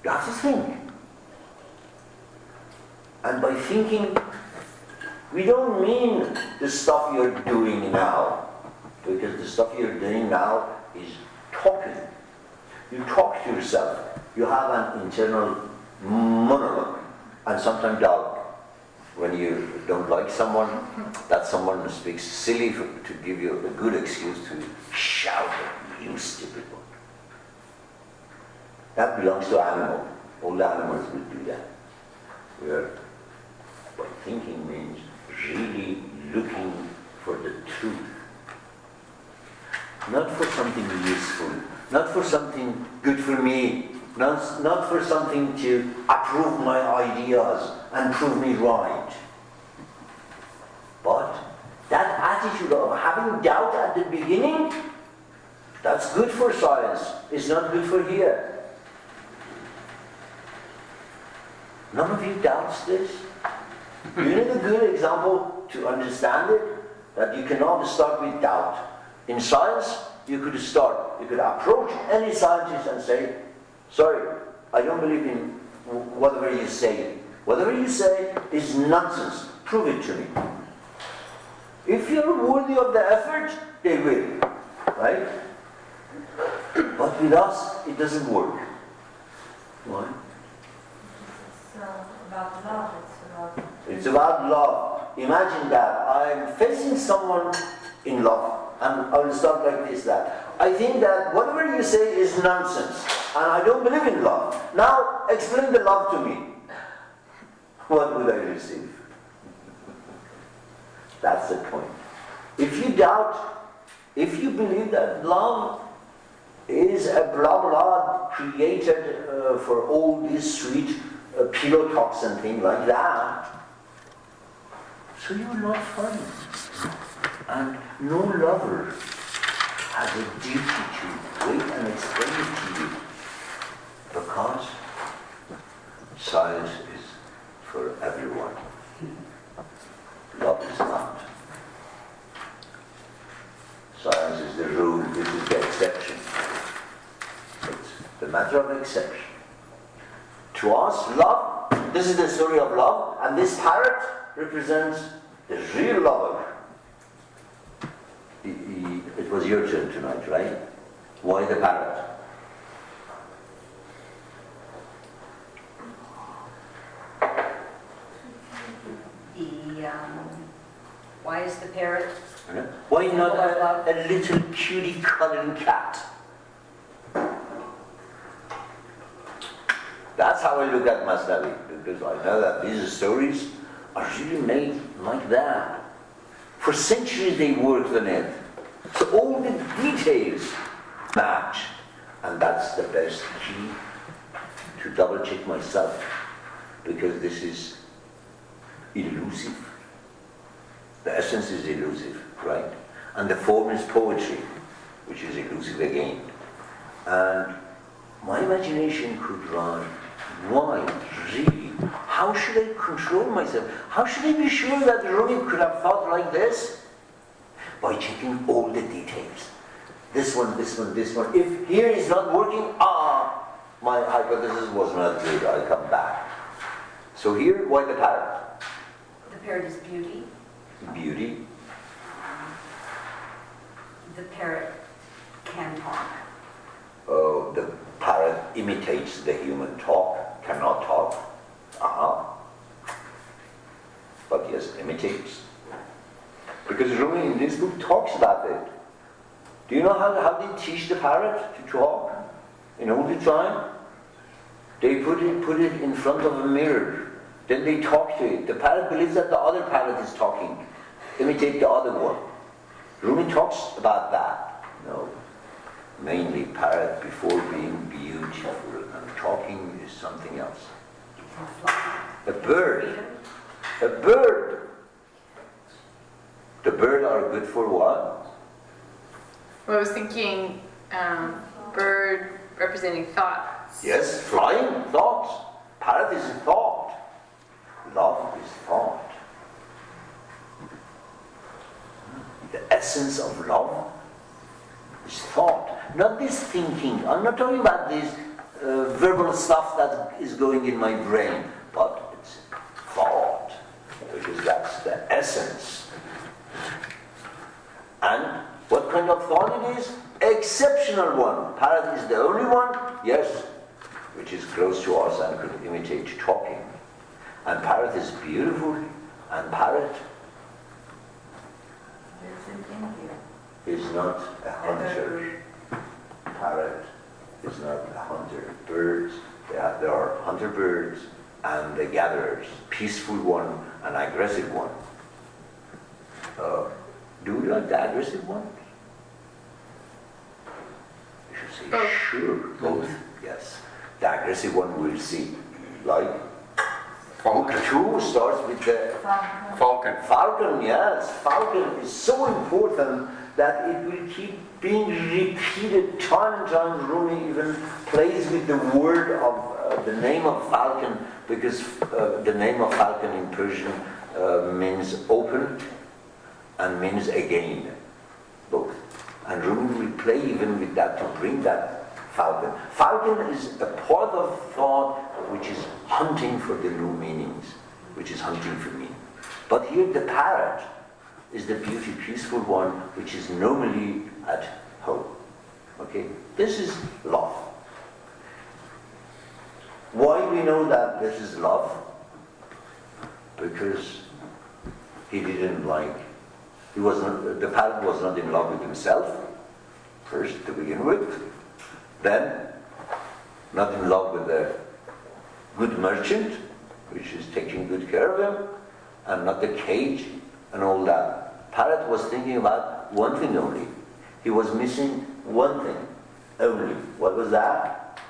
You have to think. And by thinking, we don't mean the stuff you're doing now, because the stuff you're doing now is talking. You talk to yourself. You have an internal monologue and sometimes dialogue. When you don't like someone, that someone speaks silly to give you a good excuse to shout at you, stupid one. That belongs to animal. All the animals will do that. Where by thinking means really looking for the truth. Not for something useful, not for something good for me, not for something to approve my ideas and prove me right. But that attitude of having doubt at the beginning, that's good for science. It's not good for here. None of you doubts this? You need a good example to understand it, that you cannot start with doubt. In science, you could approach any scientist and say, sorry, I don't believe in whatever you say. Whatever you say is nonsense. Prove it to me. If you're worthy of the effort, they will. Right? But with us, it doesn't work. Why? It's about love. It's about love. Imagine that I'm facing someone in love, and I will start like this, that I think that whatever you say is nonsense, and I don't believe in love. Now, explain the love to me. What would I receive? That's the point. If you doubt, if you believe that love is a blah blah created for all these sweet pillow talks and things like that, so you will not find it. And no lover has a duty to wait and explain it to you, because science is for everyone. Love is not. Science is the rule, this is the exception. It's the matter of exception. To us, love, this is the story of love, and this parrot represents the real lover. It was your turn tonight, right? Why the parrot? Why is the parrot? Why not a little cutie cuddling cat? That's how I look at Masnavi, because I know that these stories are really made like that. For centuries they worked on it. So all the details match. And that's the best key to double check myself, because this is elusive. The essence is elusive, right? And the form is poetry, which is elusive again. And my imagination could run wild, really. How should I control myself? How should I be sure that Rumi could have thought like this? By checking all the details. This one, this one, this one. If here is not working, my hypothesis was not good, I'll come back. So here, why the parrot? The parrot is beauty. Beauty. The parrot can talk. Oh, the parrot imitates the human talk, cannot talk. But yes, imitates. Because Rumi in this book talks about it. Do you know how they teach the parrot to talk in all the time? They put it in front of a mirror. Then they talk to it. The parrot believes that the other parrot is talking. Imitate the other one. Rumi talks about that. No. Mainly parrot, before being beautiful and talking, is something else. A bird. A bird. The bird are good for what? Well, I was thinking bird representing thoughts. Yes, flying, thoughts. Parrot is thought. Love is thought. The essence of love is thought. Not this thinking. I'm not talking about this verbal stuff that is going in my brain, but it's thought, because that's the essence. And what kind of thought it is? Exceptional one. Parrot is the only one, yes, which is close to us and could imitate talking. And parrot is beautiful, and parrot is not a hunter. Parrot is not a hunter. Birds, there are hunter birds and the gatherers, peaceful one and aggressive one. Do we like the aggressive ones? You should say both. Sure, both, yes. The aggressive one we'll see, like Falcon. 2 starts with the Falcon. falcon, yes. Falcon is so important that it will keep being repeated time and time. Rumi even plays with the word of the name of falcon, because the name of falcon in Persian means open and means again, both. And Rumi will play even with that to bring that falcon. Falcon is a part of thought which is hunting for the new meanings, which is hunting for meaning. But here the parrot is the beauty, peaceful one, which is normally at home. Okay? This is love. Why we know that this is love? Because he didn't like, the parrot was not in love with himself, first to begin with, then not in love with the good merchant, which is taking good care of him, and not the cage and all that. Parrot was thinking about one thing only. He was missing one thing only. What was that?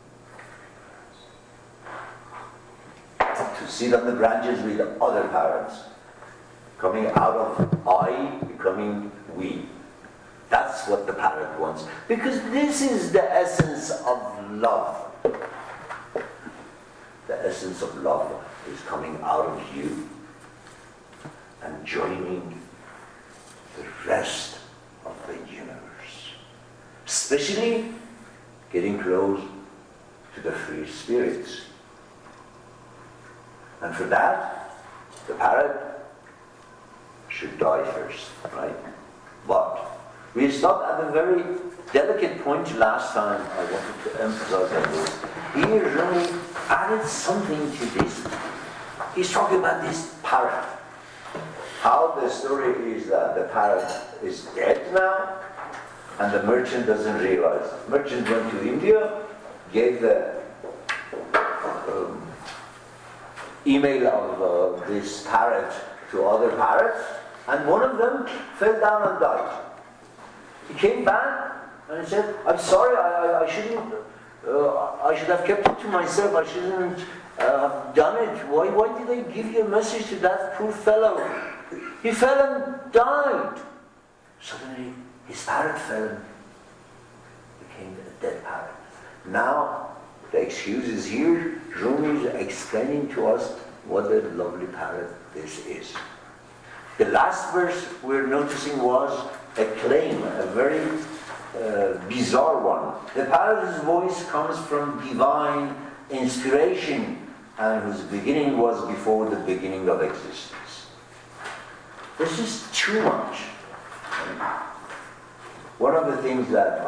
To sit on the branches with other parrots. Coming out of I, becoming we. That's what the parrot wants. Because this is the essence of love. The essence of love is coming out of you and joining the rest of the universe. Especially getting close to the free spirits. And for that, the parrot should die first, right? But we stopped at a very delicate point last time. I wanted to emphasize on this. Here Rumi added something to this. He's talking about this parrot. How the story is that the parrot is dead now, and the merchant doesn't realize. The merchant went to India, gave the email of this parrot to other parrots, and one of them fell down and died. He came back and he said, "I'm sorry, I shouldn't. I should have kept it to myself. I shouldn't have done it. Why did I give you a message to that poor fellow? He fell and died." Suddenly, his parrot fell and became a dead parrot. Now, the excuse is here. Rumi is explaining to us what a lovely parrot this is. The last verse we're noticing was a claim, a very bizarre one. The parrot's voice comes from divine inspiration, and whose beginning was before the beginning of existence. This is too much. One of the things that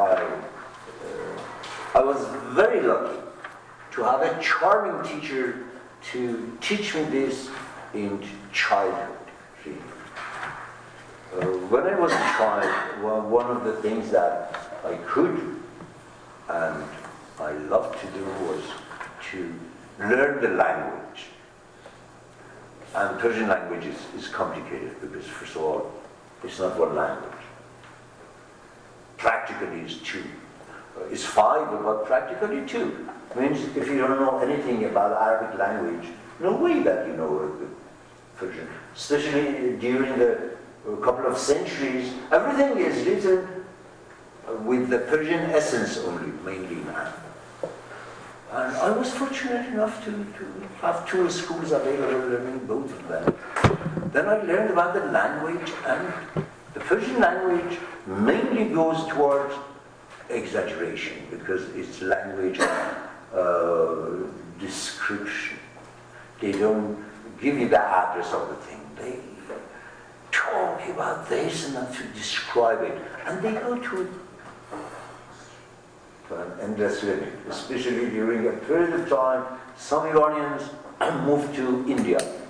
I was very lucky to have a charming teacher to teach me this in childhood. When I was a child, one of the things that I could and I loved to do was to learn the language. And Persian language is complicated because, first of all, it's not one language. Practically it's two. It's five, but practically two. Means if you don't know anything about Arabic language, no way that you know Persian. Especially during the couple of centuries, everything is written with the Persian essence only, mainly now. And I was fortunate enough to have two schools available, learning both of them. Then I learned about the language, and the Persian language mainly goes towards exaggeration because it's language of description. They don't give you the address of the thing. They talk about this and then to describe it. And they go to an endless limit, especially during a period of time. Some Iranians moved to India.